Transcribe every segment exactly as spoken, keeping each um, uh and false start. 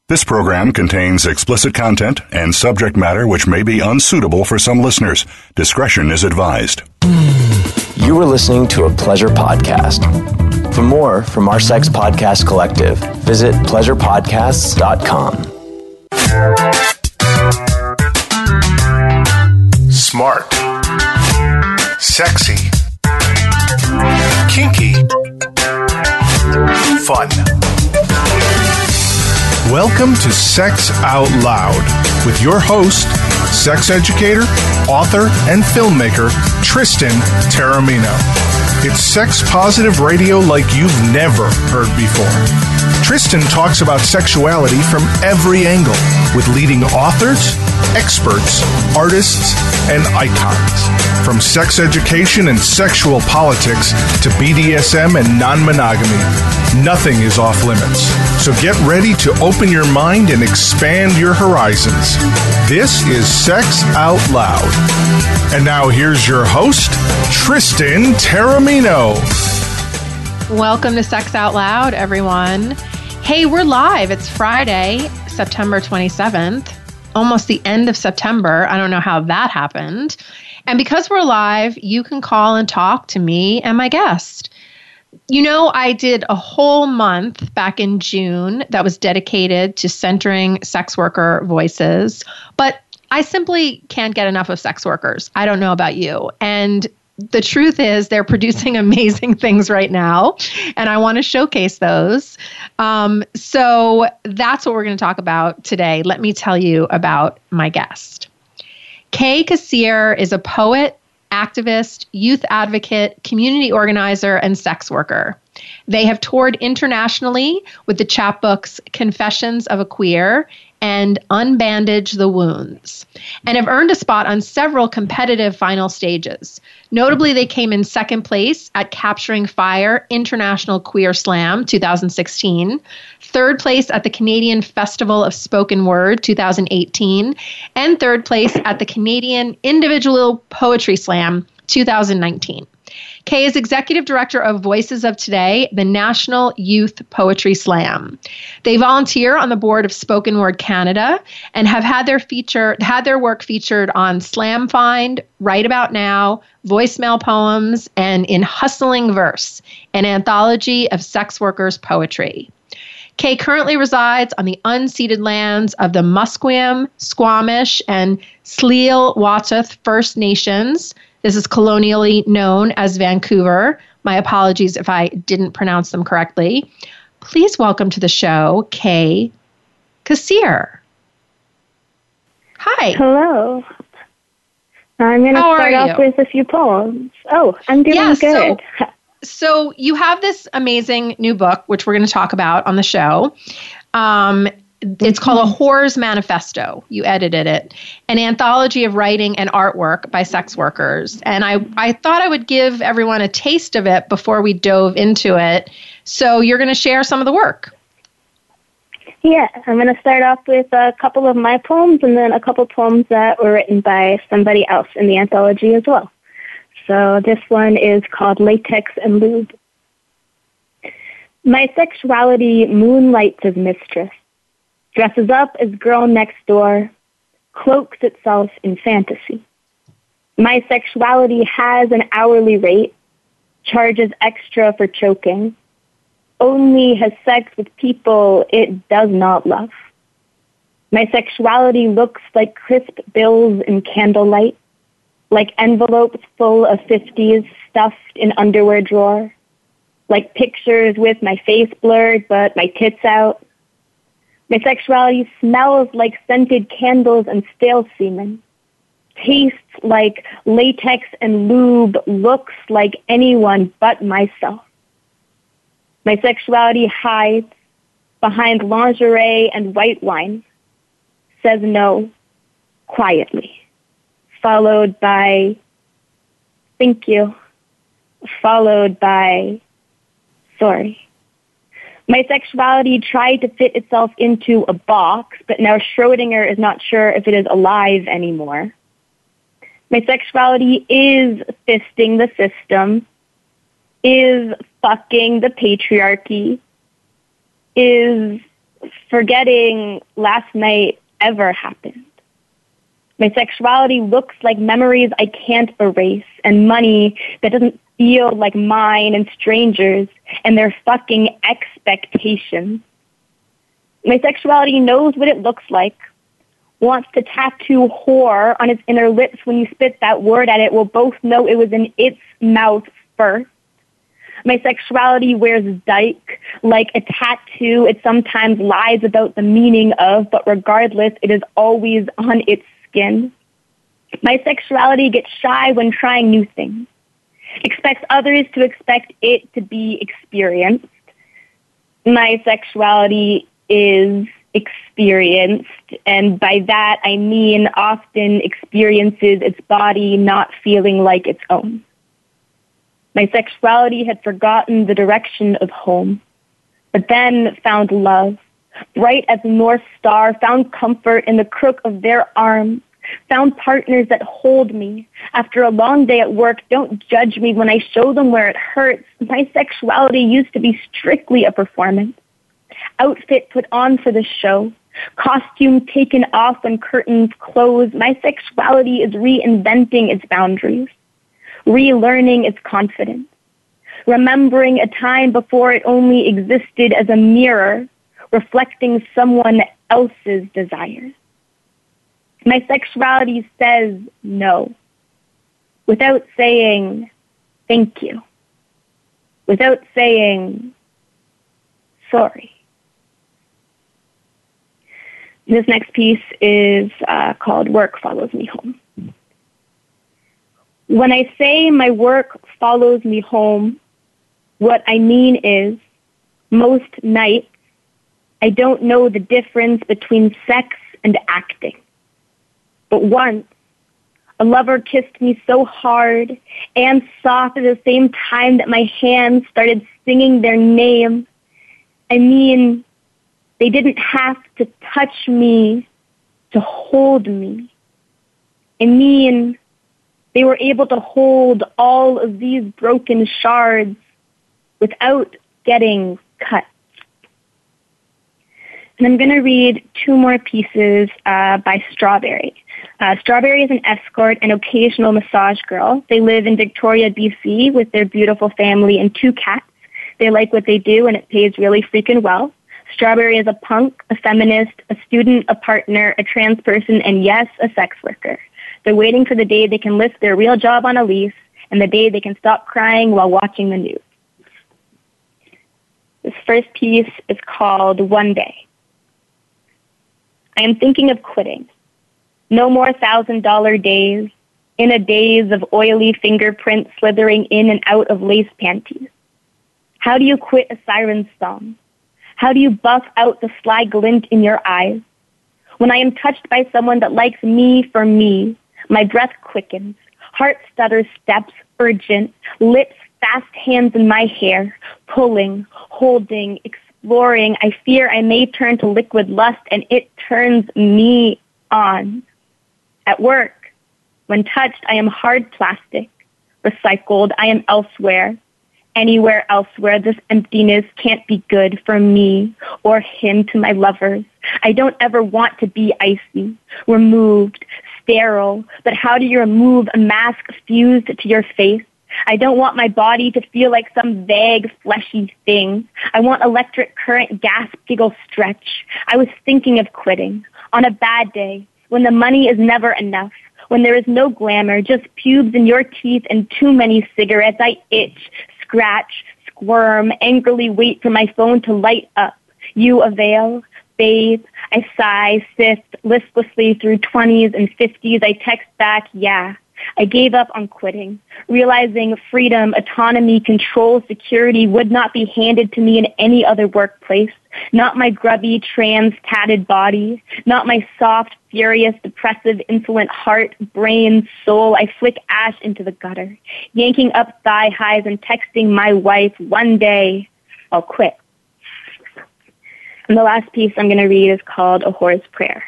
This program contains explicit content and subject matter which may be unsuitable for some listeners. Discretion is advised. You are listening to a Pleasure Podcast. For more from our Sex Podcast Collective, visit pleasure podcasts dot com. Smart. Sexy. Kinky. Fun. Welcome to Sex Out Loud with your host, sex educator, author, and filmmaker, Tristan Taormino. It's sex-positive radio like you've never heard before. Tristan talks about sexuality from every angle with leading authors, experts, artists, and icons. From sex education and sexual politics to B D S M and non-monogamy, nothing is off limits. So get ready to open your mind and expand your horizons. This is Sex Out Loud. And now here's your host, Tristan Taormino. Welcome to Sex Out Loud, everyone. Hey, we're live. It's Friday, September twenty-seventh, almost the end of September. I don't know how that happened. And because we're live, you can call and talk to me and my guest. You know, I did a whole month back in June that was dedicated to centering sex worker voices, but I simply can't get enough of sex workers. I don't know about you. And the truth is they're producing amazing things right now, and I want to showcase those. Um, so that's what we're going to talk about today. Let me tell you about my guest. Kay Kassir is a poet, activist, youth advocate, community organizer, and sex worker. They have toured internationally with the chapbooks Confessions of a Queer and Unbandage the Wounds, and have earned a spot on several competitive final stages. Notably, they came in second place at Capturing Fire International Queer Slam twenty sixteen, third place at the Canadian Festival of Spoken Word twenty eighteen, and third place at the Canadian Individual Poetry Slam twenty nineteen. Kay is executive director of Voices of Today, the National Youth Poetry Slam. They volunteer on the board of Spoken Word Canada and have had their feature had their work featured on Slam Find, Right About Now, Voicemail Poems, and in Hustling Verse, an anthology of sex workers' poetry. Kay currently resides on the unceded lands of the Musqueam, Squamish, and Tsleil-Waututh First Nations. This is colonially known as Vancouver. My apologies if I didn't pronounce them correctly. Please welcome to the show, Kay Kassir. Hi. Hello. I'm going to start off with a few poems. Oh, I'm doing yeah, good. So, so you have this amazing new book, which we're going to talk about on the show. Um, It's called A Whore's Manifesto. You edited it. An anthology of writing and artwork by sex workers. And I, I thought I would give everyone a taste of it before we dove into it. So you're going to share some of the work. Yeah, I'm going to start off with a couple of my poems and then a couple poems that were written by somebody else in the anthology as well. So this one is called Latex and Lube. My sexuality moonlights as mistress. Dresses up as girl next door, cloaks itself in fantasy. My sexuality has an hourly rate, charges extra for choking, only has sex with people it does not love. My sexuality looks like crisp bills in candlelight, like envelopes full of fifties stuffed in underwear drawer, like pictures with my face blurred but my tits out. My sexuality smells like scented candles and stale semen, tastes like latex and lube, looks like anyone but myself. My sexuality hides behind lingerie and white wine, says no quietly, followed by thank you, followed by sorry. My sexuality tried to fit itself into a box, but now Schrodinger is not sure if it is alive anymore. My sexuality is fisting the system, is fucking the patriarchy, is forgetting last night ever happened. My sexuality looks like memories I can't erase, and money that doesn't feel like mine, and strangers and their fucking expectations. My sexuality knows what it looks like, wants to tattoo whore on its inner lips when you spit that word at it. We'll both know it was in its mouth first. My sexuality wears dyke like a tattoo it sometimes lies about the meaning of, but regardless, it is always on its skin. My sexuality gets shy when trying new things, expects others to expect it to be experienced. My sexuality is experienced, and by that I mean often experiences its body not feeling like its own. My sexuality had forgotten the direction of home, but then found love, bright as a North Star, found comfort in the crook of their arms, found partners that hold me. After a long day at work, don't judge me when I show them where it hurts. My sexuality used to be strictly a performance. Outfit put on for the show, costume taken off when curtains close. My sexuality is reinventing its boundaries, relearning its confidence, remembering a time before it only existed as a mirror, reflecting someone else's desires. My sexuality says no, without saying thank you, without saying sorry. This next piece is uh, called Work Follows Me Home. When I say my work follows me home, what I mean is most nights I don't know the difference between sex and acting. But once, a lover kissed me so hard and soft at the same time that my hands started singing their name. I mean, they didn't have to touch me to hold me. I mean, they were able to hold all of these broken shards without getting cut. And I'm going to read two more pieces uh, by Strawberry. Uh, Strawberry is an escort and occasional massage girl. They live in Victoria, B C with their beautiful family and two cats. They like what they do and it pays really freaking well. Strawberry is a punk, a feminist, a student, a partner, a trans person, and yes, a sex worker. They're waiting for the day they can list their real job on a lease and the day they can stop crying while watching the news. This first piece is called One Day. I am thinking of quitting. No more thousand-dollar days, in a daze of oily fingerprints slithering in and out of lace panties. How do you quit a siren's song? How do you buff out the sly glint in your eyes? When I am touched by someone that likes me for me, my breath quickens, heart stutters steps, urgent, lips, fast hands in my hair, pulling, holding, exploring. I fear I may turn to liquid lust and it turns me on. At work, when touched, I am hard plastic, recycled, I am elsewhere. Anywhere elsewhere, this emptiness can't be good for me or him to my lovers. I don't ever want to be icy, removed, sterile, but how do you remove a mask fused to your face? I don't want my body to feel like some vague, fleshy thing. I want electric current, gasp, giggle, stretch. I was thinking of quitting on a bad day when the money is never enough, when there is no glamour, just pubes in your teeth and too many cigarettes. I itch, scratch, squirm, angrily wait for my phone to light up. You avail, bathe, I sigh, sift listlessly through twenties and fifties. I text back, yeah. I gave up on quitting, realizing freedom, autonomy, control, security would not be handed to me in any other workplace. Not my grubby, trans, tatted body. Not my soft, furious, depressive, insolent heart, brain, soul. I flick ash into the gutter, yanking up thigh highs and texting my wife, one day I'll quit. And the last piece I'm going to read is called A Whore's Prayer.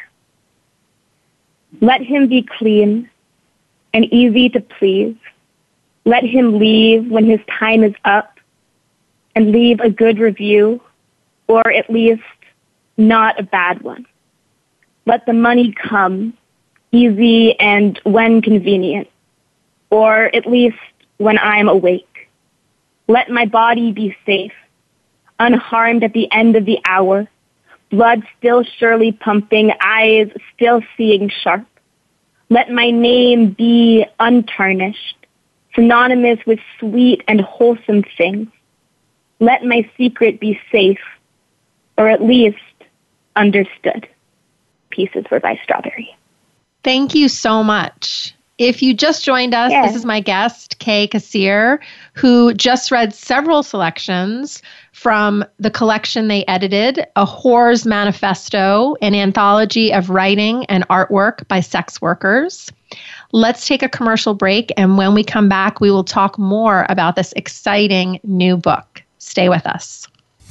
Let him be clean and easy to please. Let him leave when his time is up and leave a good review, or at least not a bad one. Let the money come, easy and when convenient, or at least when I'm awake. Let my body be safe, unharmed at the end of the hour, blood still surely pumping, eyes still seeing sharp. Let my name be untarnished, synonymous with sweet and wholesome things. Let my secret be safe, or at least understood. Pieces were by Strawberry. Thank you so much. If you just joined us, yeah. This is my guest, Kay Kassir, who just read several selections from the collection they edited, A Whore's Manifesto, an anthology of writing and artwork by sex workers. Let's take a commercial break, and when we come back, we will talk more about this exciting new book. Stay with us.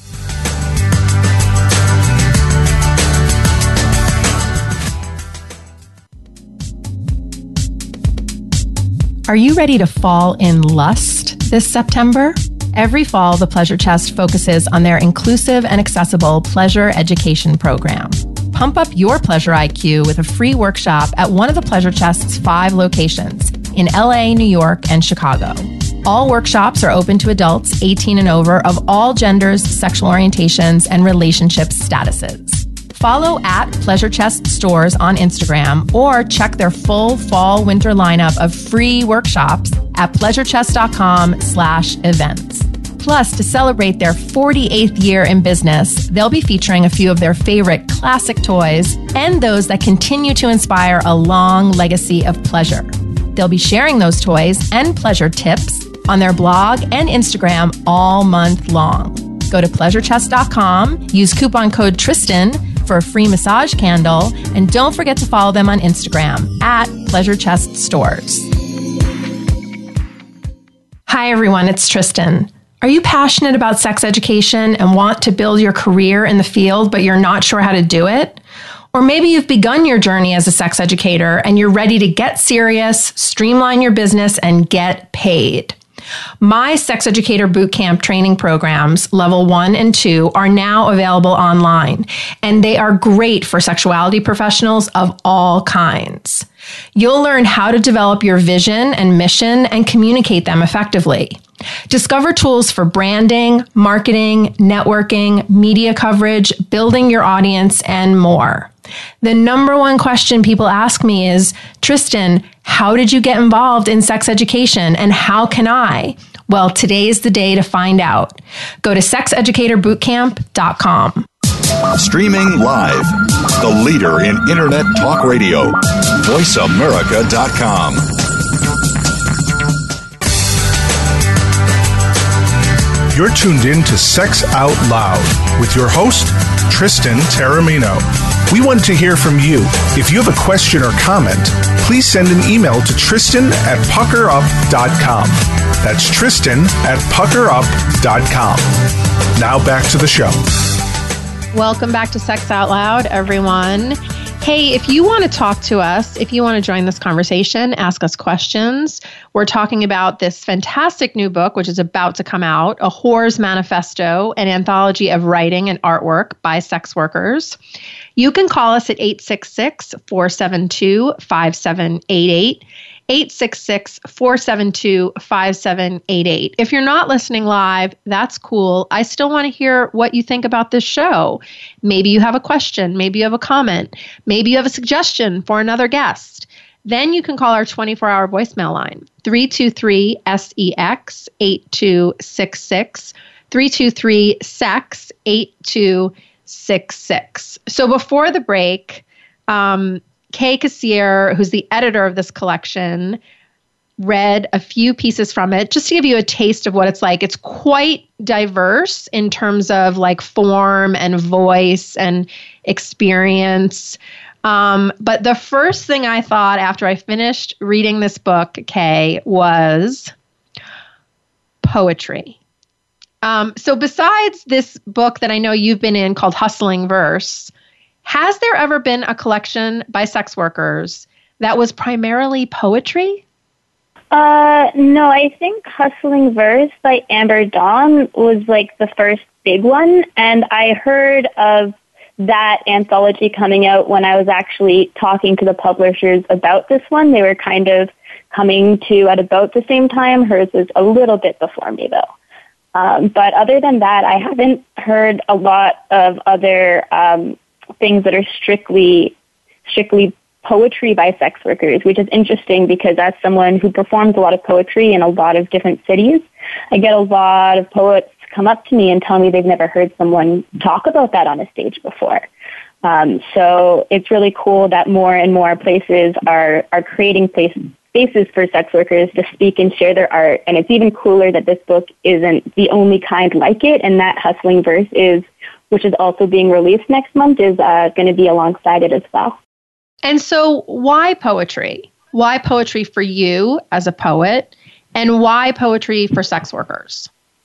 Are you ready to fall in lust this September? Every fall, the Pleasure Chest focuses on their inclusive and accessible pleasure education program. Pump up your pleasure I Q with a free workshop at one of the Pleasure Chest's five locations in L A, New York, and Chicago. All workshops are open to adults eighteen and over of all genders, sexual orientations, and relationship statuses. Follow at Pleasure Chest Stores on Instagram or check their full fall winter lineup of free workshops at pleasurechest.com slash events. Plus, to celebrate their forty-eighth year in business, they'll be featuring a few of their favorite classic toys and those that continue to inspire a long legacy of pleasure. They'll be sharing those toys and pleasure tips on their blog and Instagram all month long. Go to pleasurechest dot com, use coupon code Tristan for a free massage candle, and don't forget to follow them on Instagram at Pleasure Chest Stores. Hi everyone, it's Tristan. Are you passionate about sex education and want to build your career in the field, but you're not sure how to do it? Or maybe you've begun your journey as a sex educator and you're ready to get serious, streamline your business, and get paid. My Sex Educator Bootcamp training programs, level one and two, are now available online, and they are great for sexuality professionals of all kinds. You'll learn how to develop your vision and mission and communicate them effectively. Discover tools for branding, marketing, networking, media coverage, building your audience, and more. The number one question people ask me is, Tristan, how did you get involved in sex education and how can I? Well, today's the day to find out. Go to sex educator bootcamp dot com. Streaming live, the leader in Internet talk radio, voice america dot com. You're tuned in to Sex Out Loud with your host, Tristan Taormino. We want to hear from you. If you have a question or comment, please send an email to Tristan at pucker up dot com. That's Tristan at pucker up dot com. Now back to the show. Welcome back to Sex Out Loud, everyone. Hey, if you want to talk to us, if you want to join this conversation, ask us questions. We're talking about this fantastic new book, which is about to come out, A Whore's Manifesto, an anthology of writing and artwork by sex workers. You can call us at eight six six, four seven two, five seven eight eight, eight six six, four seven two, five seven eight eight. If you're not listening live, that's cool. I still want to hear what you think about this show. Maybe you have a question. Maybe you have a comment. Maybe you have a suggestion for another guest. Then you can call our twenty-four hour voicemail line, three two three S E X eight two six six, three two three S E X eight two six six. So before the break, um, Kay Kassir, who's the editor of this collection, read a few pieces from it just to give you a taste of what it's like. It's quite diverse in terms of like form and voice and experience. Um, but the first thing I thought after I finished reading this book, Kay, was poetry. Um, so besides this book that I know you've been in called Hustling Verse, has there ever been a collection by sex workers that was primarily poetry? Uh, no, I think Hustling Verse by Amber Dawn was like the first big one, and I heard of that anthology coming out when I was actually talking to the publishers about this one. They were kind of coming to at about the same time. Hers is a little bit before me, though. Um, but other than that, I haven't heard a lot of other um, things that are strictly, strictly poetry by sex workers, which is interesting because as someone who performs a lot of poetry in a lot of different cities, I get a lot of poets come up to me and tell me they've never heard someone talk about that on a stage before. Um, so it's really cool that more and more places are, are creating places, spaces for sex workers to speak and share their art. And it's even cooler that this book isn't the only kind like it, and that Hustling Verse is, which is also being released next month, is uh, going to be alongside it as well. And so why poetry? Why poetry for you as a poet? And why poetry for sex workers?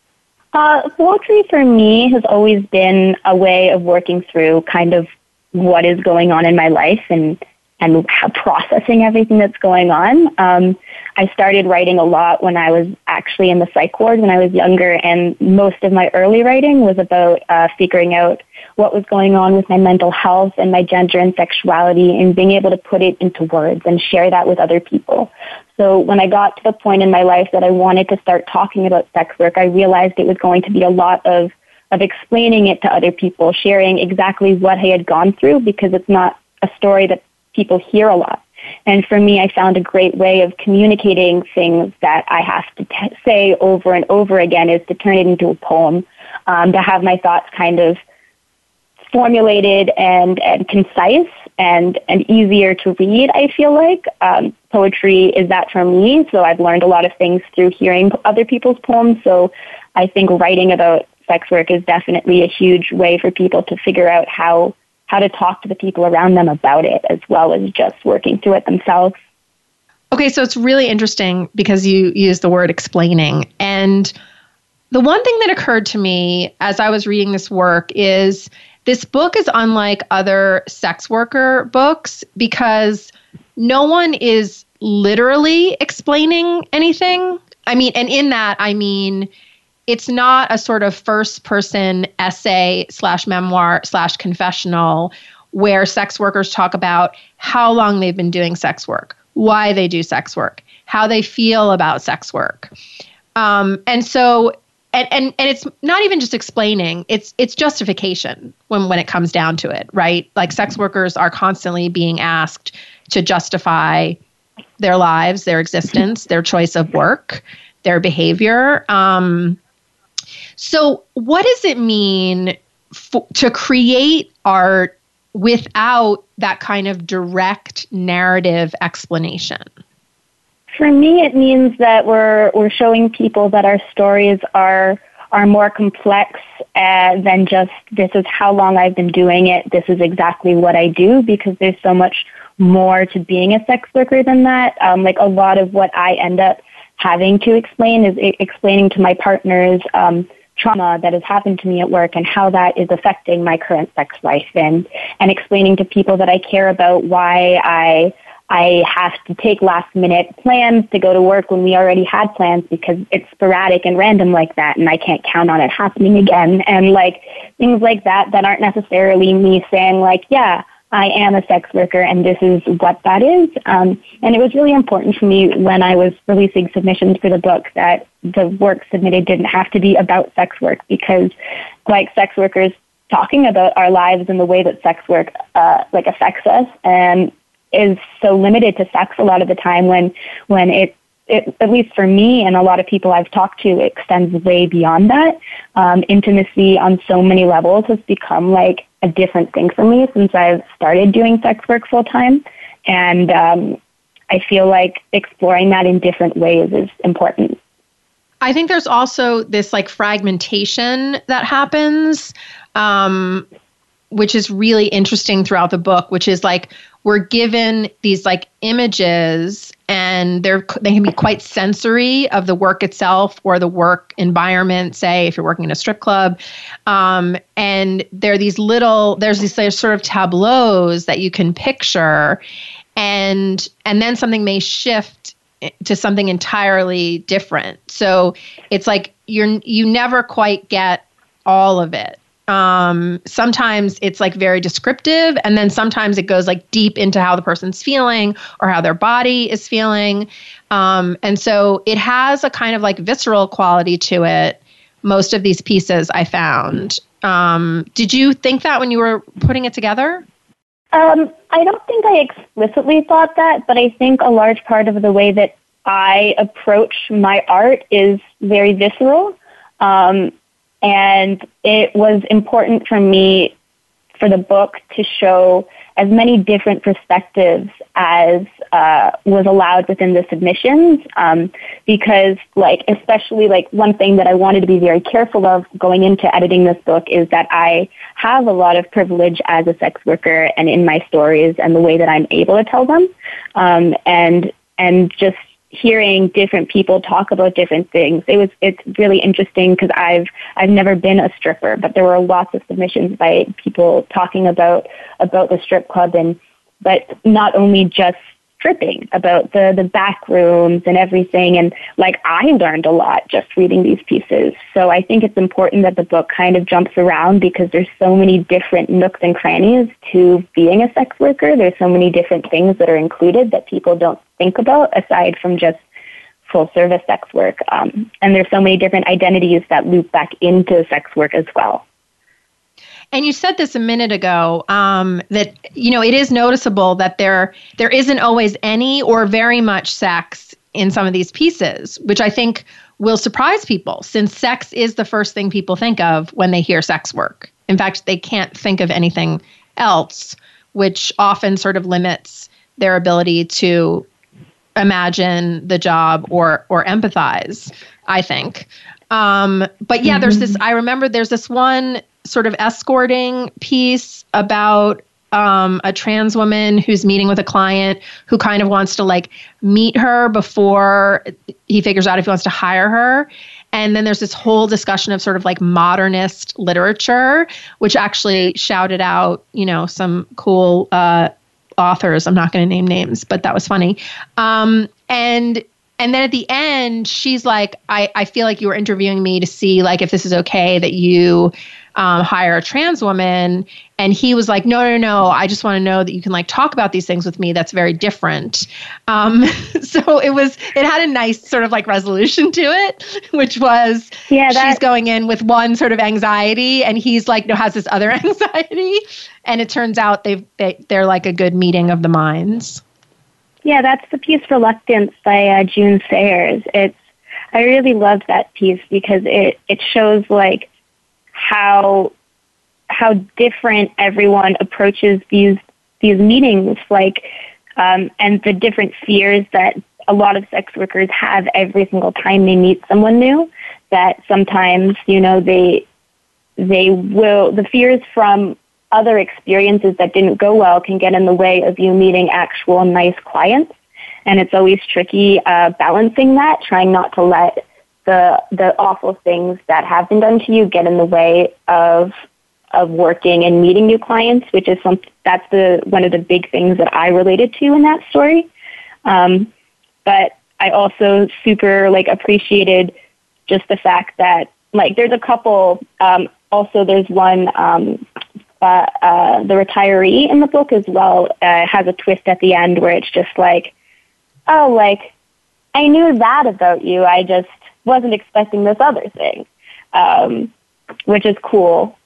Uh, poetry for me has always been a way of working through kind of what is going on in my life and and processing everything that's going on. Um, I started writing a lot when I was actually in the psych ward when I was younger, and most of my early writing was about uh, figuring out what was going on with my mental health and my gender and sexuality and being able to put it into words and share that with other people. So when I got to the point in my life that I wanted to start talking about sex work, I realized it was going to be a lot of, of explaining it to other people, sharing exactly what I had gone through, because it's not a story that people hear a lot. And for me, I found a great way of communicating things that I have to t- say over and over again is to turn it into a poem, um, to have my thoughts kind of formulated and, and concise and, and easier to read, I feel like. Um, poetry is that for me, so I've learned a lot of things through hearing other people's poems. So I think writing about sex work is definitely a huge way for people to figure out how how to talk to the people around them about it, as well as just working through it themselves. Okay, so it's really interesting because you use the word explaining. And the one thing that occurred to me as I was reading this work is this book is unlike other sex worker books because no one is literally explaining anything. I mean, and in that, I mean, it's not a sort of first person essay slash memoir slash confessional where sex workers talk about how long they've been doing sex work, why they do sex work, how they feel about sex work. Um, and so, and, and, and it's not even just explaining, it's, it's justification when, when it comes down to it, right? Like sex workers are constantly being asked to justify their lives, their existence, their choice of work, their behavior. Um, So what does it mean f- to create art without that kind of direct narrative explanation? For me, it means that we're we're showing people that our stories are are more complex uh, than just this is how long I've been doing it, this is exactly what I do, because there's so much more to being a sex worker than that. Um, like a lot of what I end up having to explain is I- explaining to my partners um, trauma that has happened to me at work and how that is affecting my current sex life, and and explaining to people that I care about why I I have to take last minute plans to go to work when we already had plans because it's sporadic and random like that and I can't count on it happening again, and like things like that that aren't necessarily me saying like, yeah, I am a sex worker and this is what that is. Um, and it was really important for me when I was releasing submissions for the book that the work submitted didn't have to be about sex work, because like sex workers talking about our lives and the way that sex work uh, like affects us and is so limited to sex a lot of the time when when it It, at least for me and a lot of people I've talked to, it extends way beyond that. Um, intimacy on so many levels has become like a different thing for me since I've started doing sex work full time. And um, I feel like exploring that in different ways is important. I think there's also this like fragmentation that happens, um, which is really interesting throughout the book, which is like we're given these like images and they're they can be quite sensory of the work itself or the work environment, say if you're working in a strip club. Um, and there are these little, there's these there's sort of tableaus that you can picture, and and then something may shift to something entirely different. So it's like you're you never quite get all of it. Um, sometimes it's like very descriptive, and then sometimes it goes like deep into how the person's feeling or how their body is feeling. Um, and so it has a kind of like visceral quality to it. Most of these pieces I found. Um, did you think that when you were putting it together? Um, I don't think I explicitly thought that, but I think a large part of the way that I approach my art is very visceral. Um, and it was important for me for the book to show as many different perspectives as uh, was allowed within the submissions, um, because, like, especially, like, one thing that I wanted to be very careful of going into editing this book is that I have a lot of privilege as a sex worker and in my stories and the way that I'm able to tell them, um, and and just hearing different people talk about different things. It was it's really interesting because I've I've never been a stripper, but there were lots of submissions by people talking about about the strip club, and but not only just stripping, about the the back rooms and everything. And like I learned a lot just reading these pieces. So I think it's important that the book kind of jumps around because there's so many different nooks and crannies to being a sex worker. There's so many different things that are included that people don't think about aside from just full service sex work. Um, and there's so many different identities that loop back into sex work as well. And you said this a minute ago, um, that, you know, it is noticeable that there there isn't always any or very much sex in some of these pieces, which I think will surprise people since sex is the first thing people think of when they hear sex work. In fact, they can't think of anything else, which often sort of limits their ability to imagine the job or or empathize, I think. Um, but yeah, mm-hmm. there's this, I remember there's this one sort of escorting piece about um, a trans woman who's meeting with a client who kind of wants to like meet her before he figures out if he wants to hire her. And then there's this whole discussion of sort of like modernist literature, which actually shouted out, you know, some cool uh, authors. I'm not going to name names, but that was funny. Um, and And then at the end, she's like, I, I feel like you were interviewing me to see like if this is okay that you um, hire a trans woman. And he was like, no, no, no. I just want to know that you can like talk about these things with me. That's very different. Um, so it was, it had a nice sort of like resolution to it, which was yeah, that, she's going in with one sort of anxiety and he's like, no, has this other anxiety. And it turns out they've, they, they're like a good meeting of the minds. Yeah, that's the piece Reluctance by uh, June Sayers. It's I really loved that piece because it, it shows like how how different everyone approaches these these meetings, like um, and the different fears that a lot of sex workers have every single time they meet someone new. That sometimes, you know, they they will the fears from other experiences that didn't go well can get in the way of you meeting actual nice clients. And it's always tricky uh, balancing that, trying not to let the the awful things that have been done to you get in the way of of working and meeting new clients, which is some, that's the one of the big things that I related to in that story. Um, but I also super like appreciated just the fact that like there's a couple, um, also there's one, um, Uh, uh, the retiree in the book as well uh, has a twist at the end where it's just like, oh, like, I knew that about you. I just wasn't expecting this other thing, um, which is cool.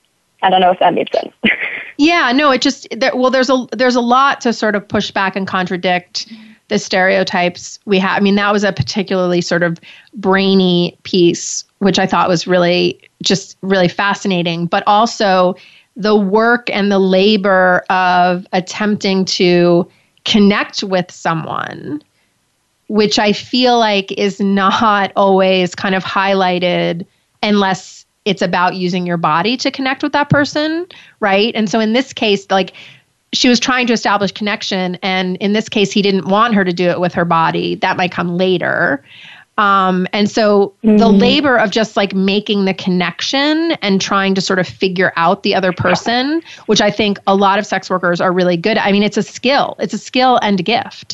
I don't know if that made sense. Yeah, no, it just, there, well, there's a there's a lot to sort of push back and contradict the stereotypes we have. I mean, that was a particularly sort of brainy piece, which I thought was really, just really fascinating, but also the work and the labor of attempting to connect with someone, which I feel like is not always kind of highlighted unless it's about using your body to connect with that person, right? And so in this case, like she was trying to establish connection, and in this case, he didn't want her to do it with her body. That might come later. Um, and so mm-hmm. the labor of just like making the connection and trying to sort of figure out the other person, which I think a lot of sex workers are really good at. I mean, it's a skill. It's a skill and a gift.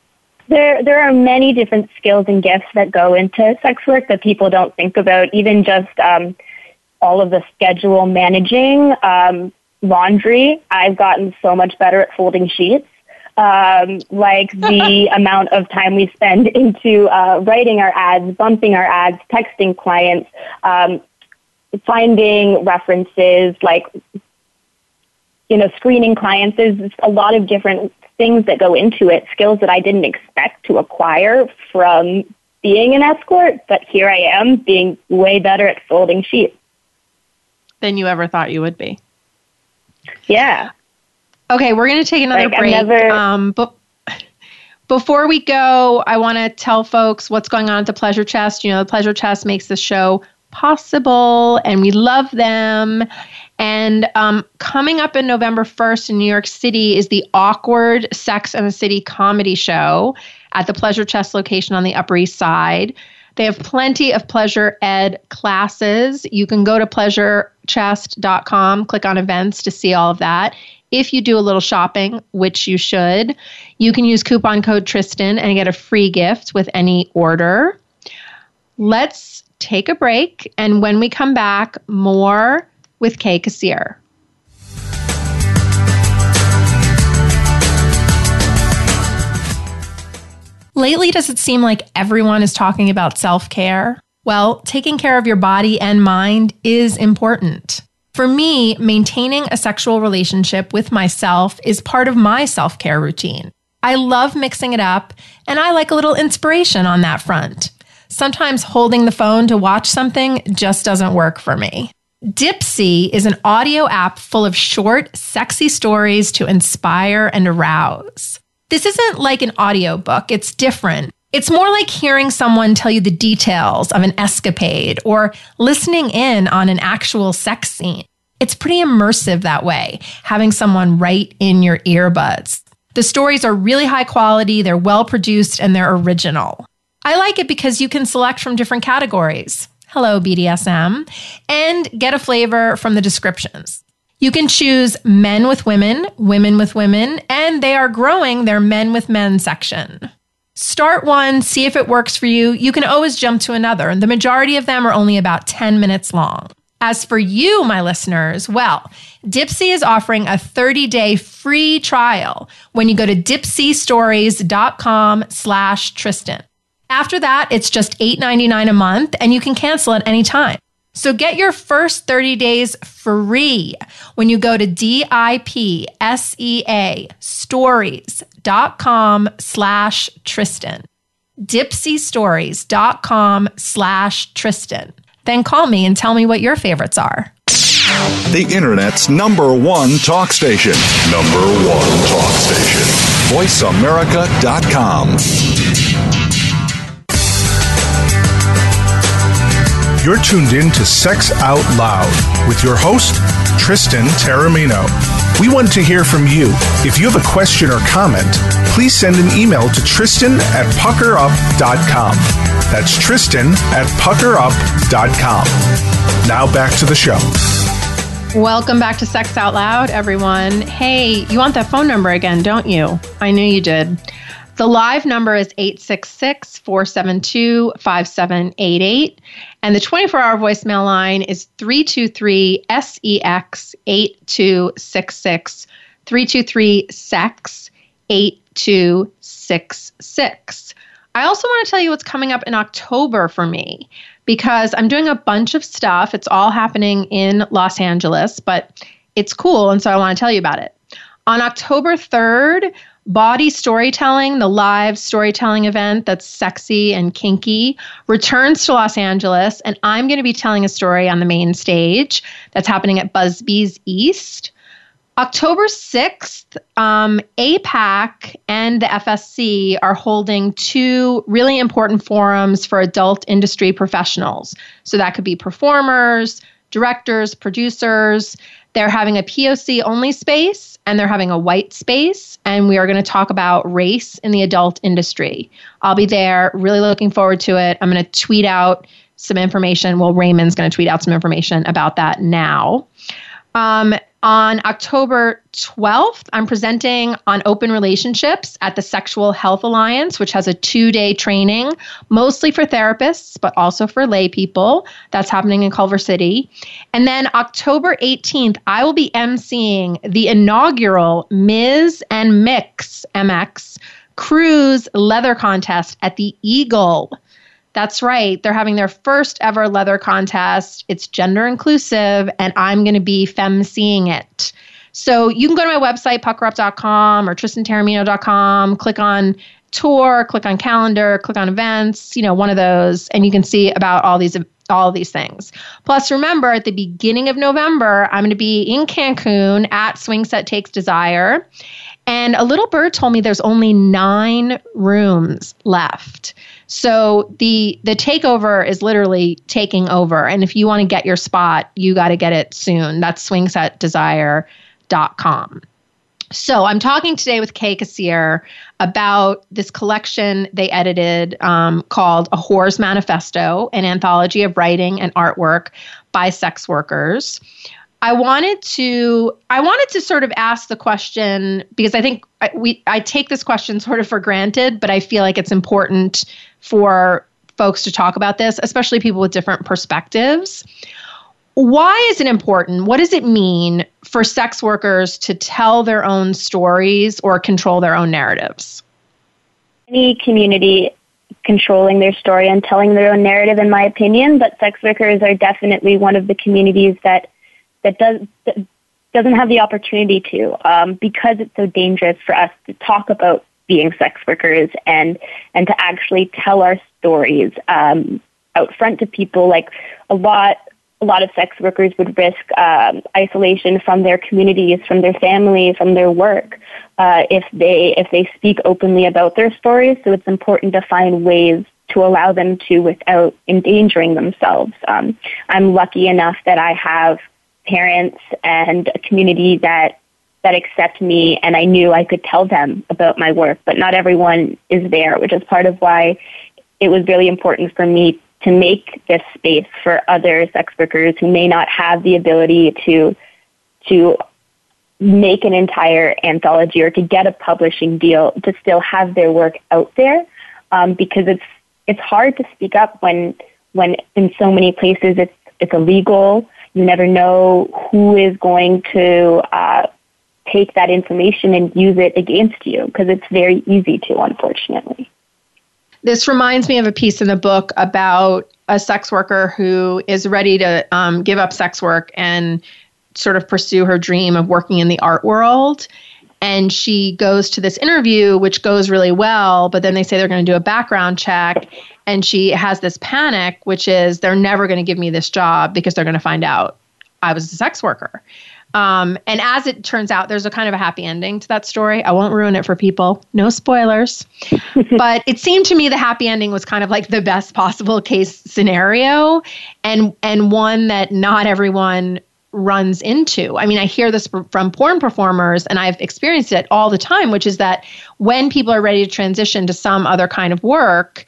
There there are many different skills and gifts that go into sex work that people don't think about. Even just um, all of the schedule managing, um, laundry. I've gotten so much better at folding sheets. Um, like the amount of time we spend into uh, writing our ads, bumping our ads, texting clients, um, finding references, like, you know, screening clients. There's a lot of different things that go into it, skills that I didn't expect to acquire from being an escort, but here I am being way better at folding sheets than you ever thought you would be. Yeah. Okay, we're going to take another like, break. Never... Um, but before we go, I want to tell folks what's going on at the Pleasure Chest. You know, the Pleasure Chest makes the show possible, and we love them. And um, coming up in November first in New York City is the Awkward Sex and the City comedy show at the Pleasure Chest location on the Upper East Side. They have plenty of pleasure ed classes. You can go to pleasure chest dot com, click on events to see all of that. If you do a little shopping, which you should, you can use coupon code Tristan and get a free gift with any order. Let's take a break. And when we come back, more with Kay Kassir. Lately, does it seem like everyone is talking about self-care? Well, taking care of your body and mind is important. For me, maintaining a sexual relationship with myself is part of my self-care routine. I love mixing it up, and I like a little inspiration on that front. Sometimes holding the phone to watch something just doesn't work for me. Dipsea is an audio app full of short, sexy stories to inspire and arouse. This isn't like an audiobook. It's different. It's more like hearing someone tell you the details of an escapade or listening in on an actual sex scene. It's pretty immersive that way, having someone right in your earbuds. The stories are really high quality, they're well produced, and they're original. I like it because you can select from different categories. Hello, B D S M, and get a flavor from the descriptions. You can choose men with women, women with women, and they are growing their men with men section. Start one, see if it works for you. You can always jump to another, and the majority of them are only about ten minutes long. As for you, my listeners, well, Dipsea is offering a thirty-day free trial when you go to dipseastories.com slash Tristan. After that, it's just eight dollars and ninety-nine cents a month, and you can cancel at any time. So get your first thirty days free when you go to D-I-P-S-E-A stories.com slash Tristan. Dipseastories.com slash Tristan. Then call me and tell me what your favorites are. The Internet's number one talk station. Number one talk station. voice america dot com. You're tuned in to Sex Out Loud with your host, Tristan Taormino. We want to hear from you. If you have a question or comment, please send an email to Tristan at pucker up dot com. That's Tristan at pucker up dot com. Now back to the show. Welcome back to Sex Out Loud, everyone. Hey, you want that phone number again, don't you? I knew you did. The live number is eight six six, four seven two, five seven eight eight. And the twenty-four hour voicemail line is three two three, S E X, eight two six six, three two three, S E X, eight two six six. I also want to tell you what's coming up in October for me, because I'm doing a bunch of stuff. It's all happening in Los Angeles, but it's cool, and so I want to tell you about it. On October third, Body Storytelling, the live storytelling event that's sexy and kinky, returns to Los Angeles, and I'm going to be telling a story on the main stage that's happening at Busby's East. October sixth, um, A PAC and the F S C are holding two really important forums for adult industry professionals. So that could be performers, directors, producers. They're having a P O C-only space, and they're having a white space, and we are going to talk about race in the adult industry. I'll be there, really looking forward to it. I'm going to tweet out some information. Well, Raymond's going to tweet out some information about that now. Um, On October twelfth, I'm presenting on open relationships at the Sexual Health Alliance, which has a two-day training, mostly for therapists, but also for lay people. That's happening in Culver City. And then October eighteenth, I will be emceeing the inaugural Miz and Mix, M X, Cruise Leather Contest at the Eagle. That's right. They're having their first ever leather contest. It's gender inclusive, and I'm going to be femceeing it. So you can go to my website, pucker up dot com or tristan taormino dot com, click on tour, click on calendar, click on events, you know, one of those, and you can see about all these all of these things. Plus, remember, at the beginning of November, I'm going to be in Cancun at Swing Set Takes Desire. And a little bird told me there's only nine rooms left. So the the takeover is literally taking over. And if you want to get your spot, you got to get it soon. That's swing set desire dot com. So I'm talking today with Kay Kassir about this collection they edited um, called A Whore's Manifesto, an anthology of writing and artwork by sex workers. I wanted to I wanted to sort of ask the question, because I think I, we I take this question sort of for granted, but I feel like it's important for folks to talk about this, especially people with different perspectives. Why is it important? What does it mean for sex workers to tell their own stories or control their own narratives? Any community controlling their story and telling their own narrative, in my opinion, but sex workers are definitely one of the communities that that does that doesn't have the opportunity to, um, because it's so dangerous for us to talk about being sex workers and and to actually tell our stories um, out front to people. Like a lot, a lot of sex workers would risk um, isolation from their communities, from their family, from their work, uh, if they if they speak openly about their stories. So it's important to find ways to allow them to without endangering themselves. Um, I'm lucky enough that I have parents and a community that that accept me, and I knew I could tell them about my work, but not everyone is there, which is part of why it was really important for me to make this space for other sex workers who may not have the ability to to make an entire anthology or to get a publishing deal, to still have their work out there, um, because it's it's hard to speak up when when in so many places it's it's illegal. You never know who is going to uh, take that information and use it against you, because it's very easy to, unfortunately. This reminds me of a piece in the book about a sex worker who is ready to um, give up sex work and sort of pursue her dream of working in the art world. And she goes to this interview, which goes really well, but then they say they're going to do a background check. And she has this panic, which is they're never going to give me this job because they're going to find out I was a sex worker. Um, and as it turns out, there's a kind of a happy ending to that story. I won't ruin it for people. No spoilers. But it seemed to me the happy ending was kind of like the best possible case scenario, and and one that not everyone runs into. I mean, I hear this from porn performers, and I've experienced it all the time, which is that when people are ready to transition to some other kind of work,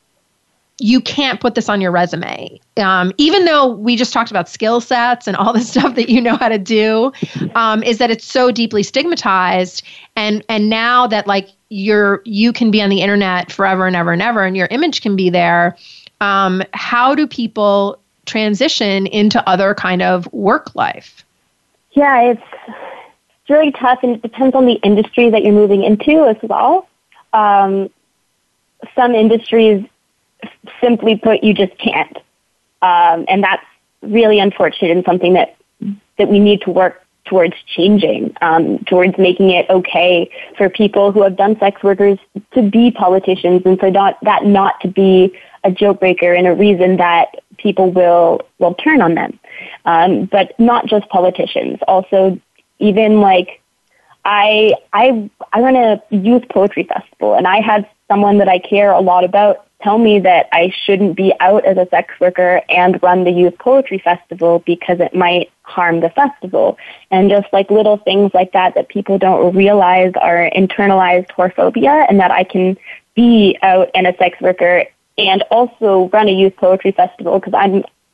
you can't put this on your resume. Um, even though we just talked about skill sets and all the stuff that you know how to do, um, is that it's so deeply stigmatized. And and now that like you're you can be on the internet forever and ever and ever, and your image can be there, um, how do people transition into other kind of work life? Yeah, it's it's really tough, and it depends on the industry that you're moving into as well. Um, some industries, simply put, you just can't. Um, and that's really unfortunate, and something that that we need to work towards changing, um, towards making it okay for people who have done sex workers to be politicians, and for not, that not to be a joke breaker and a reason that people will, will turn on them. Um, but not just politicians. Also, even like I, I, I run a youth poetry festival, and I had someone that I care a lot about tell me that I shouldn't be out as a sex worker and run the youth poetry festival because it might harm the festival. And just like little things like that that people don't realize are internalized whorephobia, and that I can be out and a sex worker and also run a youth poetry festival, because I'm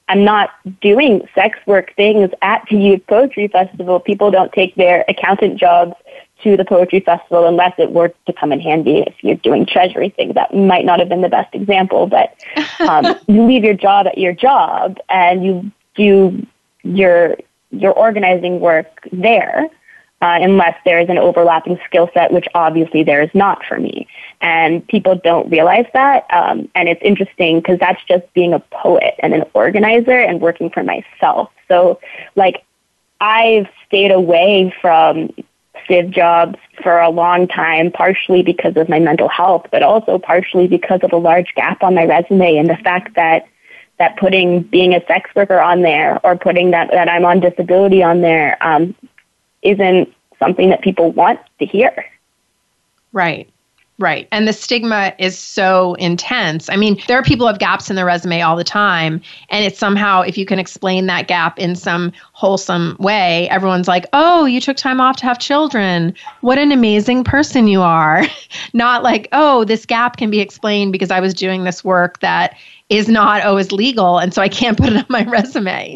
I'm not doing sex work things at the Youth Poetry Festival. People don't take their accountant jobs to the Poetry Festival unless it were to come in handy if you're doing treasury things. That might not have been the best example, but um, you leave your job at your job and you do your your organizing work there, uh, unless there is an overlapping skill set, which obviously there is not for me. And people don't realize that. Um, and it's interesting because that's just being a poet and an organizer and working for myself. So, like, I've stayed away from civ jobs for a long time, partially because of my mental health, but also partially because of a large gap on my resume and the fact that that putting being a sex worker on there or putting that, that I'm on disability on there um, isn't something that people want to hear. Right. Right. And the stigma is so intense. I mean, there are people who have gaps in their resume all the time. And it's somehow, if you can explain that gap in some wholesome way, everyone's like, oh, you took time off to have children. What an amazing person you are. Not like, oh, this gap can be explained because I was doing this work that is not always legal. And so I can't put it on my resume.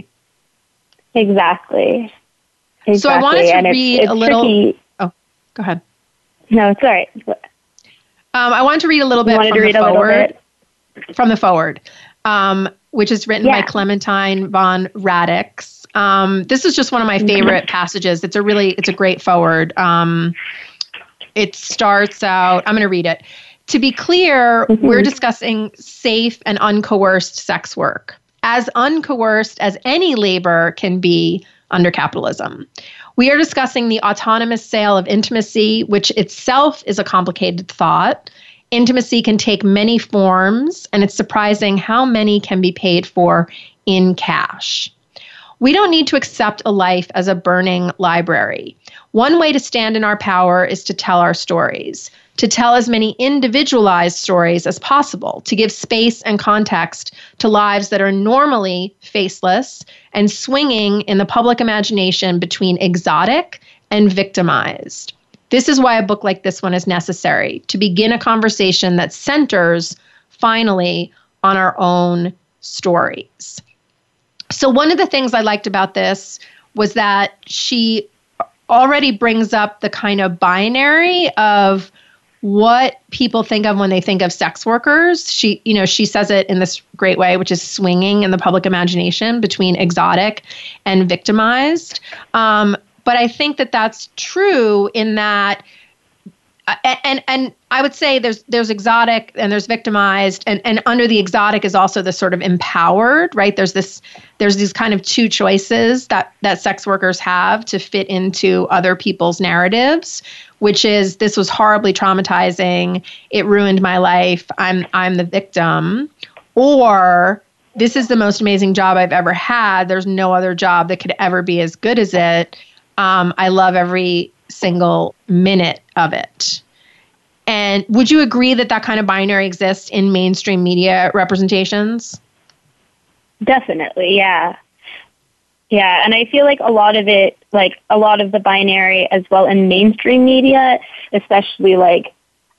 Exactly. exactly. So I wanted to and read it's, it's a little. Tricky. Oh, go ahead. No, it's all right. Um, I wanted to read a little bit wanted from to read the a little forward, bit. from the forward, um, which is written Yeah. by Clementine von Radix. Um, this is just one of my favorite passages. It's a really, it's a great forward. Um, it starts out, I'm going to read it. To be clear, Mm-hmm. we're discussing safe and uncoerced sex work, as uncoerced as any labor can be under capitalism. We are discussing the autonomous sale of intimacy, which itself is a complicated thought. Intimacy can take many forms, and it's surprising how many can be paid for in cash. We don't need to accept a life as a burning library. One way to stand in our power is to tell our stories, to tell as many individualized stories as possible, to give space and context to lives that are normally faceless and swinging in the public imagination between exotic and victimized. This is why a book like this one is necessary, to begin a conversation that centers, finally, on our own stories. So one of the things I liked about this was that she already brings up the kind of binary of what people think of when they think of sex workers. She, you know, she says it in this great way, which is swinging in the public imagination between exotic and victimized. Um, but I think that that's true in that, and and I would say there's there's exotic and there's victimized, and, and under the exotic is also the sort of empowered, right? There's this there's these kind of two choices that that sex workers have to fit into other people's narratives, which is this was horribly traumatizing, it ruined my life, I'm I'm the victim, or this is the most amazing job I've ever had. There's no other job that could ever be as good as it. Um, I love every single minute of it. And would you agree that that kind of binary exists in mainstream media representations? Definitely, yeah. Yeah, and I feel like a lot of it, like a lot of the binary as well in mainstream media, especially like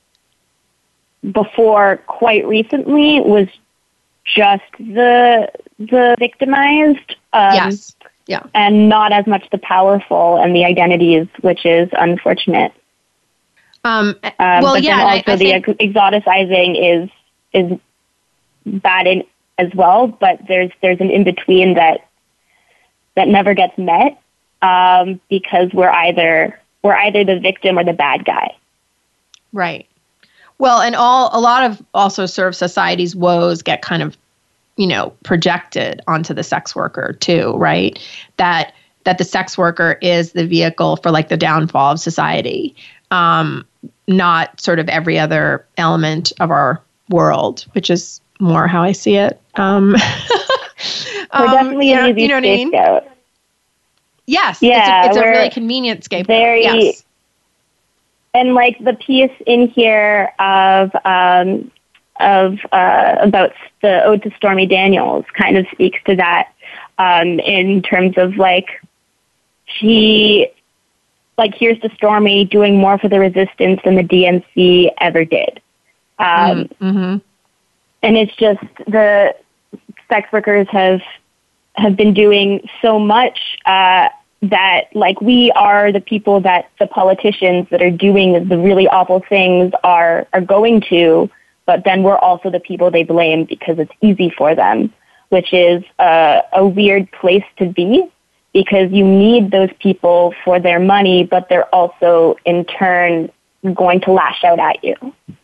before quite recently, was just the the victimized. Um, yes. Yeah. And not as much the powerful and the identities, which is unfortunate. Um, um, well, but yeah, then also I, I the think, ex- exoticizing is is bad in, as well. But there's there's an in between that that never gets met um, because we're either we're either the victim or the bad guy. Right. Well, and all a lot of also sort of society's woes get kind of, you know, projected onto the sex worker too, right? That that the sex worker is the vehicle for like the downfall of society, um, not sort of every other element of our world, which is more how I see it. Um, We're um, definitely yeah, an easy you know what I mean? scapegoat. Yes, Yeah, it's a, it's a we're really convenient scapegoat. very- Yes. And like the piece in here of um, of uh, about the Ode to Stormy Daniels kind of speaks to that um, in terms of like she like here's to Stormy doing more for the resistance than the D N C ever did, um, mm-hmm. and it's just the sex workers have have been doing so much uh, that, like, we are the people that the politicians that are doing the really awful things are are going to, but then we're also the people they blame because it's easy for them, which is a, a weird place to be, because you need those people for their money, but they're also, in turn, going to lash out at you.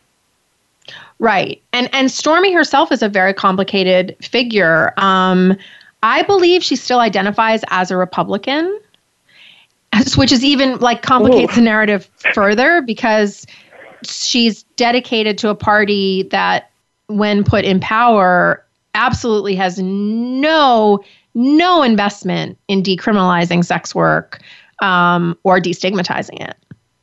Right. And and Stormy herself is a very complicated figure. Um, I believe she still identifies as a Republican, which is even like complicates Ooh. the narrative further, because she's dedicated to a party that, when put in power, absolutely has no no investment in decriminalizing sex work um, or destigmatizing it.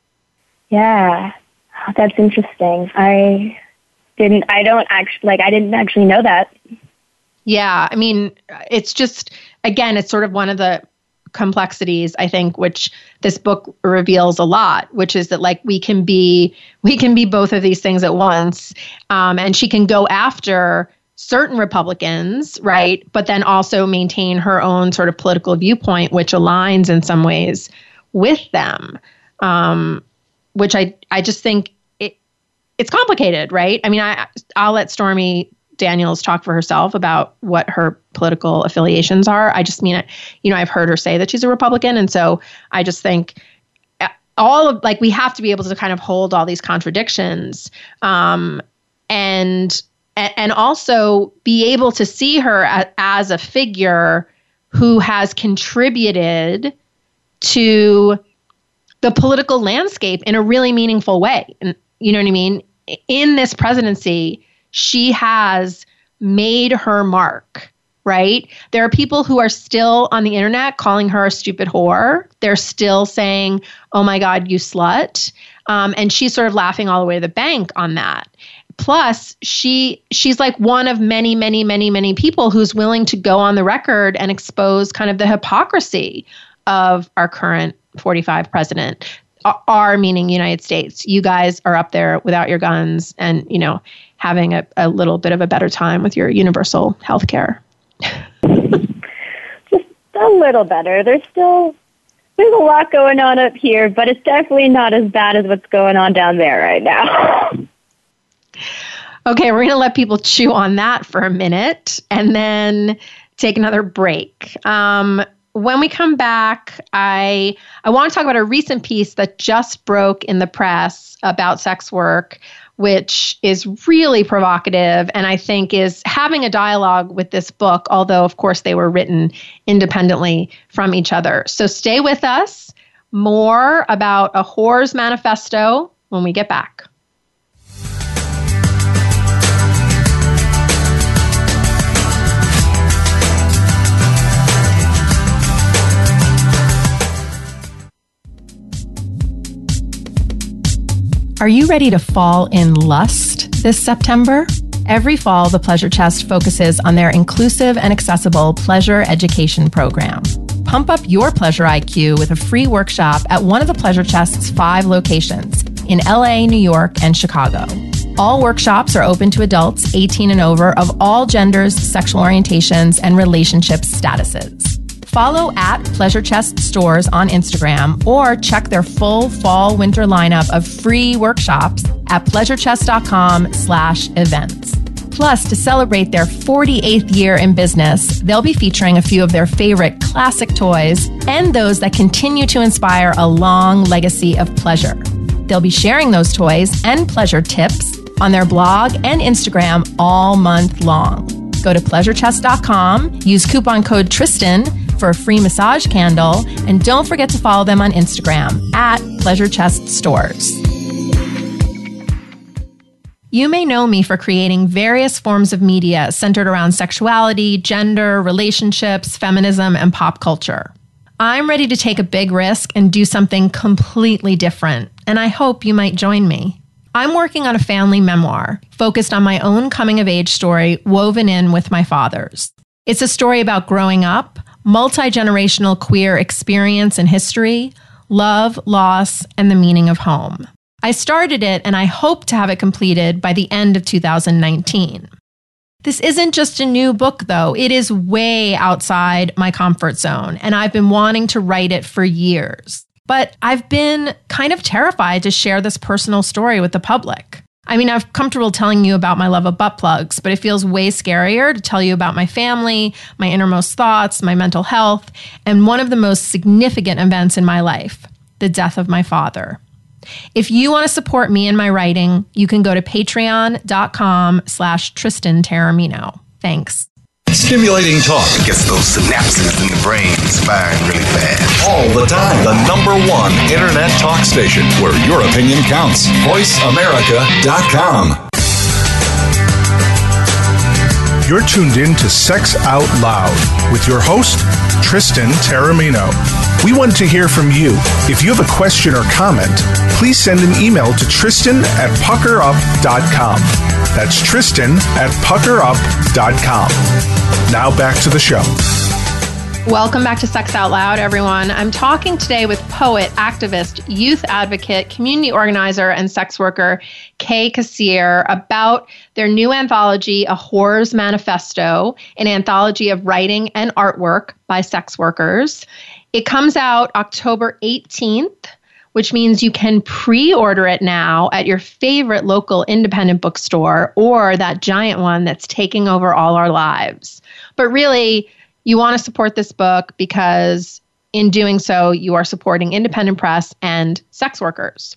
Yeah, that's interesting. I didn't. I don't actually like. I didn't actually know that. Yeah, I mean, it's just, again, it's sort of one of the complexities, I think, which this book reveals a lot, which is that, like, we can be we can be both of these things at once, um, and she can go after certain Republicans, right, but then also maintain her own sort of political viewpoint, which aligns in some ways with them, um, which I I just think it it's complicated, right? I mean, I I'll let Stormy Daniels talk for herself about what her political affiliations are. I just mean, you know, I've heard her say that she's a Republican. And so I just think all of, like, we have to be able to kind of hold all these contradictions, um, and, and also be able to see her as, as a figure who has contributed to the political landscape in a really meaningful way. And you know what I mean? In this presidency, she has made her mark, right? There are people who are still on the internet calling her a stupid whore. They're still saying, oh my God, you slut. Um, and she's sort of laughing all the way to the bank on that. Plus, she she's like one of many, many, many, many people who's willing to go on the record and expose kind of the hypocrisy of our current forty-five president. Our, meaning United States. You guys are up there without your guns and, you know, having a, a little bit of a better time with your universal health care. Just a little better. There's still, there's a lot going on up here, but it's definitely not as bad as what's going on down there right now. Okay, we're going to let people chew on that for a minute and then take another break. Um, When we come back, I I want to talk about a recent piece that just broke in the press about sex work, which is really provocative and I think is having a dialogue with this book, although, of course, they were written independently from each other. So stay with us. More about A Whore's Manifesto when we get back. Are you ready to fall in lust this September? Every fall, the Pleasure Chest focuses on their inclusive and accessible pleasure education program. Pump up your pleasure I Q with a free workshop at one of the Pleasure Chest's five locations in L A, New York, and Chicago. All workshops are open to adults eighteen and over of all genders, sexual orientations, and relationship statuses. Follow at Pleasure Chest Stores on Instagram or check their full fall winter lineup of free workshops at pleasurechest.com slash events. Plus, to celebrate their forty-eighth year in business, they'll be featuring a few of their favorite classic toys and those that continue to inspire a long legacy of pleasure. They'll be sharing those toys and pleasure tips on their blog and Instagram all month long. Go to pleasurechest dot com, use coupon code Tristan for a free massage candle, and don't forget to follow them on Instagram at Pleasure Chest Stores. You may know me for creating various forms of media centered around sexuality, gender, relationships, feminism, and pop culture. I'm ready to take a big risk and do something completely different, and I hope you might join me. I'm working on a family memoir focused on my own coming-of-age story woven in with my father's. It's a story about growing up, multi-generational queer experience and history, love, loss, and the meaning of home. I started it and I hope to have it completed by the end of two thousand nineteen. This isn't just a new book, though. It is way outside my comfort zone, and I've been wanting to write it for years. But I've been kind of terrified to share this personal story with the public. I mean, I'm comfortable telling you about my love of butt plugs, but it feels way scarier to tell you about my family, my innermost thoughts, my mental health, and one of the most significant events in my life, the death of my father. If you want to support me in my writing, you can go to patreon.com slash Tristan Taormino. Thanks. Stimulating talk. Gets those synapses in the brain firing really fast. All the time. The number one internet talk station where your opinion counts. voice america dot com. You're tuned in to Sex Out Loud with your host, Tristan Taormino. We want to hear from you. If you have a question or comment, please send an email to Tristan at pucker up dot com. That's Tristan at pucker up dot com. Now back to the show. Welcome back to Sex Out Loud, everyone. I'm talking today with poet, activist, youth advocate, community organizer, and sex worker Kay Kassir about their new anthology, A Whore's Manifesto, an anthology of writing and artwork by sex workers. It comes out October eighteenth, which means you can pre-order it now at your favorite local independent bookstore or that giant one that's taking over all our lives. But really, you want to support this book because in doing so, you are supporting independent press and sex workers.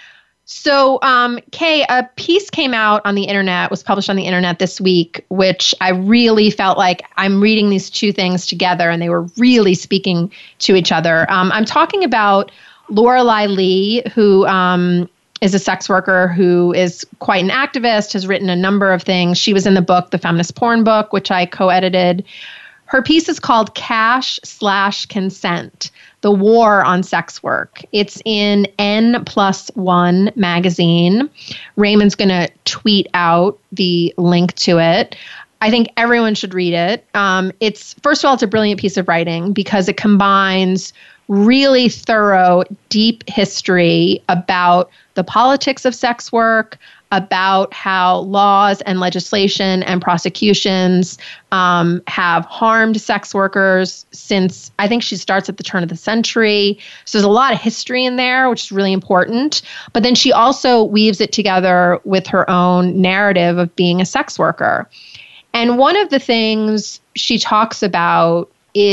So, um, Kay, a piece came out on the internet, was published on the internet this week, which I really felt like I'm reading these two things together and they were really speaking to each other. Um, I'm talking about Lorelei Lee, who um, is a sex worker who is quite an activist, has written a number of things. She was in the book, The Feminist Porn Book, which I co-edited. Her piece is called Cash Slash Consent, The War on Sex Work. It's in N plus one magazine. Raymond's going to tweet out the link to it. I think everyone should read it. Um, it's first of all, it's a brilliant piece of writing because it combines really thorough, deep history about the politics of sex work, about how laws and legislation and prosecutions um, have harmed sex workers since, I think she starts at the turn of the century. So there's a lot of history in there, which is really important. But then she also weaves it together with her own narrative of being a sex worker. And one of the things she talks about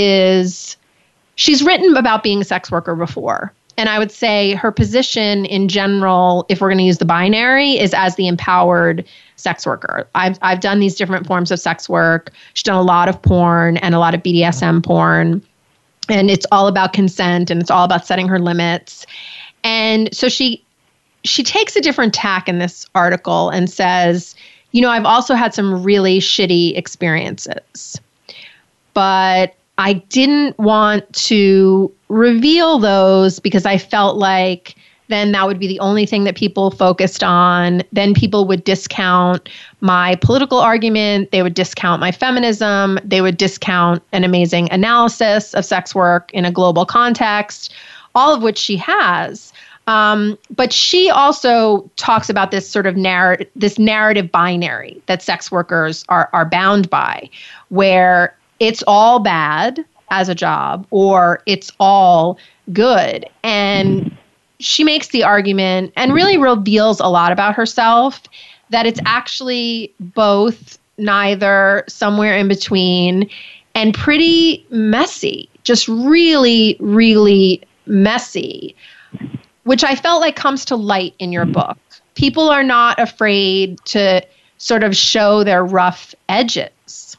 is she's written about being a sex worker before. And I would say her position in general, if we're going to use the binary, is as the empowered sex worker. I've I've done these different forms of sex work. She's done a lot of porn and a lot of B D S M porn. And it's all about consent and it's all about setting her limits. And so she she takes a different tack in this article and says, you know, I've also had some really shitty experiences. But I didn't want to reveal those because I felt like then that would be the only thing that people focused on. Then people would discount my political argument. They would discount my feminism. They would discount an amazing analysis of sex work in a global context, all of which she has. Um, but she also talks about this sort of narrative, this narrative binary that sex workers are are bound by, where it's all bad as a job or it's all good. And she makes the argument and really reveals a lot about herself that it's actually both, neither, somewhere in between, and pretty messy, just really, really messy, which I felt like comes to light in your book. People are not afraid to sort of show their rough edges.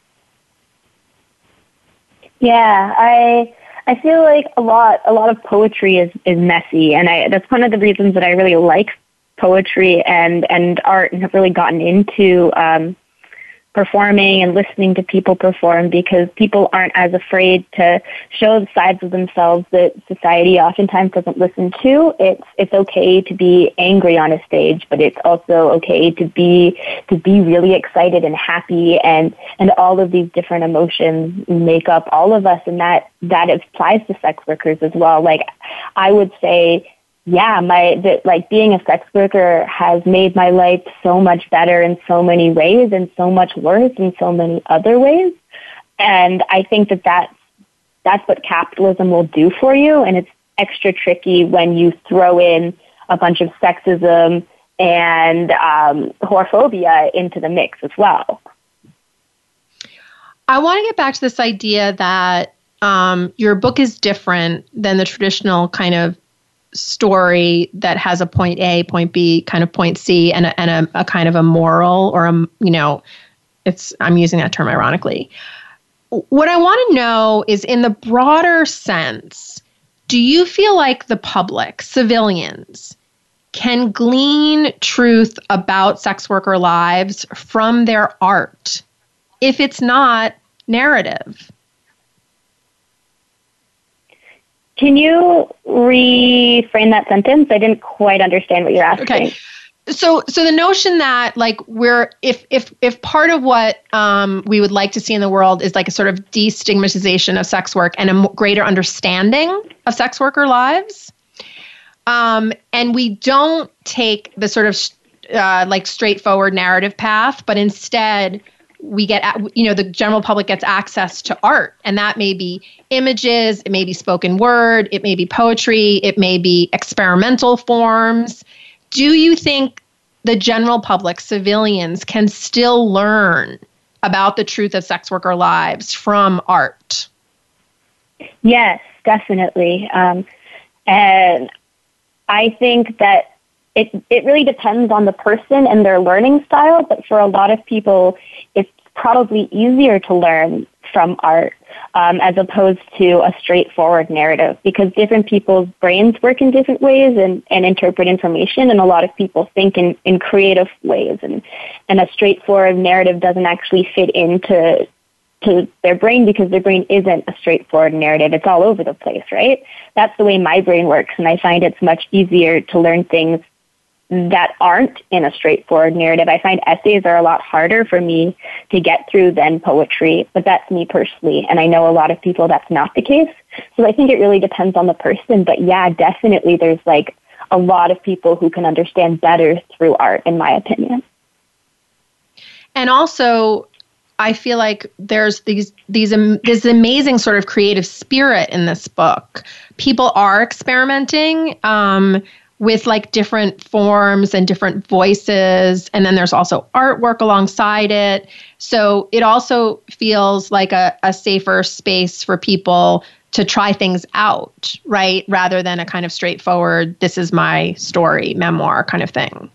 Yeah, I I feel like a lot a lot of poetry is, is messy, and I that's one of the reasons that I really like poetry and, and art and have really gotten into um, performing and listening to people perform, because people aren't as afraid to show the sides of themselves that society oftentimes doesn't listen to. It's it's okay to be angry on a stage, but it's also okay to be to be really excited and happy, and, and all of these different emotions make up all of us, and that, that applies to sex workers as well. Like, I would say yeah, my the, like being a sex worker has made my life so much better in so many ways and so much worse in so many other ways. And I think that that's, that's what capitalism will do for you. And it's extra tricky when you throw in a bunch of sexism and um, whorephobia into the mix as well. I want to get back to this idea that um, your book is different than the traditional kind of story that has a point A, point B, kind of point C, and a, and a, a kind of a moral or a, you know, it's, I'm using that term ironically. What I want to know is, in the broader sense, do you feel like the public, civilians, can glean truth about sex worker lives from their art if it's not narrative? Can you reframe that sentence? I didn't quite understand what you're asking. Okay. So, so the notion that like we're, if, if, if part of what um, we would like to see in the world is like a sort of destigmatization of sex work and a m- greater understanding of sex worker lives, um, and we don't take the sort of uh, like straightforward narrative path, but instead we get, you know, the general public gets access to art, and that may be images, it may be spoken word, it may be poetry, it may be experimental forms. Do you think the general public, civilians, can still learn about the truth of sex worker lives from art? Yes, definitely. Um, and I think that it it really depends on the person and their learning style, but for a lot of people, it's probably easier to learn from art um, as opposed to a straightforward narrative, because different people's brains work in different ways and, and interpret information, and a lot of people think in, in creative ways, and, and a straightforward narrative doesn't actually fit into to their brain because their brain isn't a straightforward narrative. It's all over the place, right? That's the way my brain works, and I find it's much easier to learn things that aren't in a straightforward narrative. I find essays are a lot harder for me to get through than poetry, but that's me personally, and I know a lot of people that's not the case. So I think it really depends on the person, but yeah, definitely there's like a lot of people who can understand better through art, in my opinion. And also, I feel like there's these these um, this amazing sort of creative spirit in this book. People are experimenting um, with like different forms and different voices, and then there's also artwork alongside it. So it also feels like a, a safer space for people to try things out, right? Rather than a kind of straightforward, this is my story, memoir kind of thing.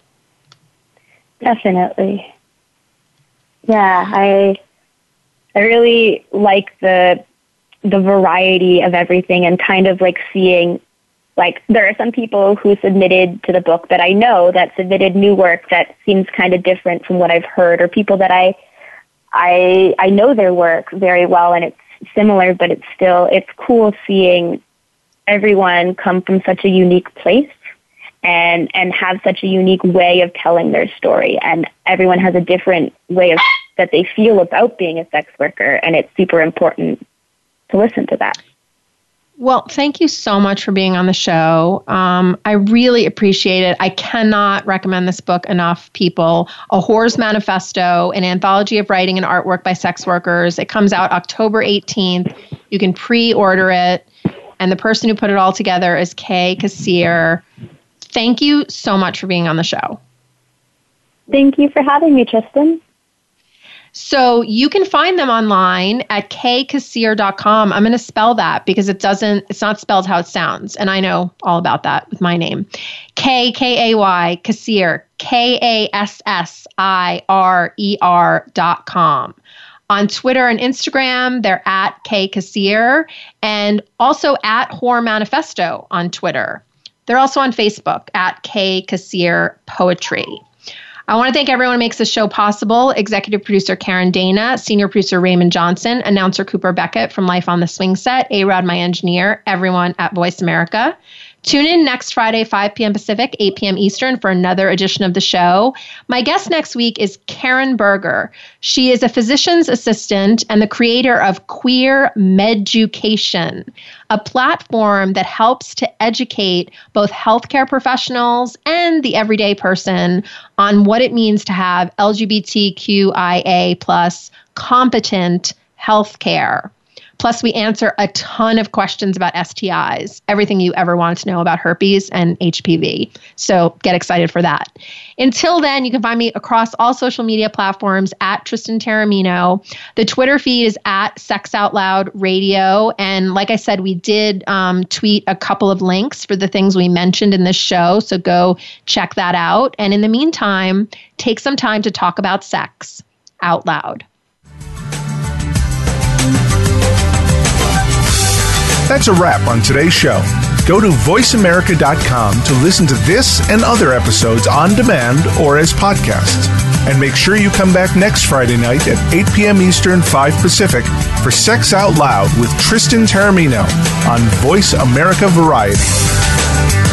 Definitely. Yeah, I I really like the the variety of everything, and kind of like seeing, like, there are some people who submitted to the book that I know that submitted new work that seems kind of different from what I've heard, or people that I I I know their work very well and it's similar, but it's still, it's cool seeing everyone come from such a unique place and and have such a unique way of telling their story, and everyone has a different way of that they feel about being a sex worker, and it's super important to listen to that. Well, thank you so much for being on the show. Um, I really appreciate it. I cannot recommend this book enough, people. A Whore's Manifesto, an anthology of writing and artwork by sex workers. It comes out October eighteenth. You can pre-order it, and the person who put it all together is Kay Kassir. Thank you so much for being on the show. Thank you for having me, Tristan. So you can find them online at kay kassir dot com. I'm going to spell that because it doesn't, it's not spelled how it sounds. And I know all about that with my name. K, K A Y, Kassir, K A S S I R E R dot com. On Twitter and Instagram, they're at Kay Kassir, and also at Whore Manifesto on Twitter. They're also on Facebook at Kay Kassir Poetry. I want to thank everyone who makes this show possible. Executive producer Karen Dana, senior producer Raymond Johnson, announcer Cooper Beckett from Life on the Swing Set, A-Rod, my engineer, everyone at Voice America. Tune in next Friday, five p.m. Pacific, eight p.m. Eastern for another edition of the show. My guest next week is Karen Berger. She is a physician's assistant and the creator of Queer Meducation, a platform that helps to educate both healthcare professionals and the everyday person on what it means to have L G B T Q I A plus competent healthcare. Plus, we answer a ton of questions about S T Is, everything you ever wanted to know about herpes and H P V. So get excited for that. Until then, you can find me across all social media platforms at Tristan Taormino. The Twitter feed is at Sex Out Loud Radio. And like I said, we did um, tweet a couple of links for the things we mentioned in this show. So go check that out. And in the meantime, take some time to talk about sex out loud. That's a wrap on today's show. Go to voice america dot com to listen to this and other episodes on demand or as podcasts. And make sure you come back next Friday night at eight p.m. Eastern, five Pacific for Sex Out Loud with Tristan Taormino on Voice America Variety.